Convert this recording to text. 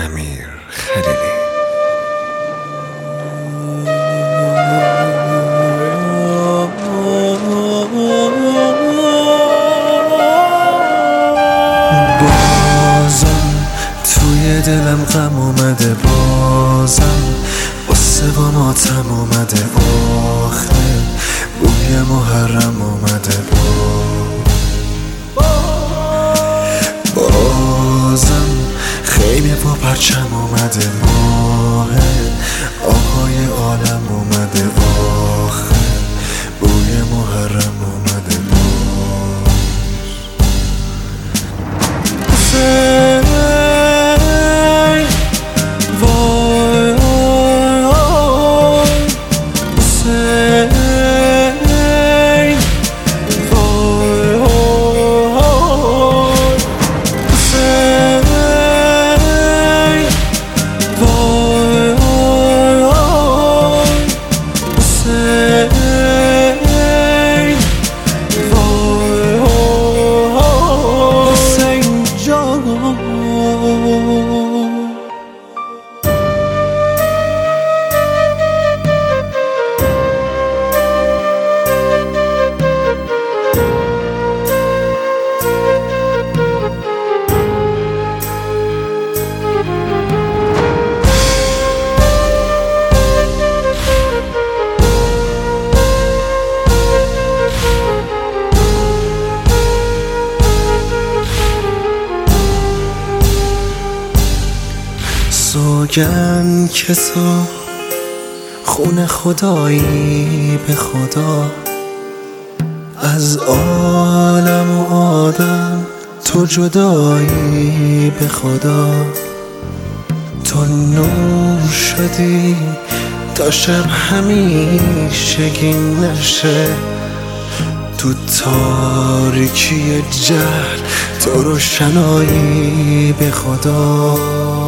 امیر خلیلی. بازم توی دلم غم اومده، بازم قصه با ماتم اومده، آخه بوی محرم اومده، بازم خیمه با پرچم اومده، ماه آقای عالم اومده، آخه بوی محرم اومده، سوگن که تو خون خدایی به خدا، از عالم و آدم تو جدایی به خدا، تو نور شدی تا شب همیشگی نشه، تو تاریکی جهل تو روشنایی به خدا.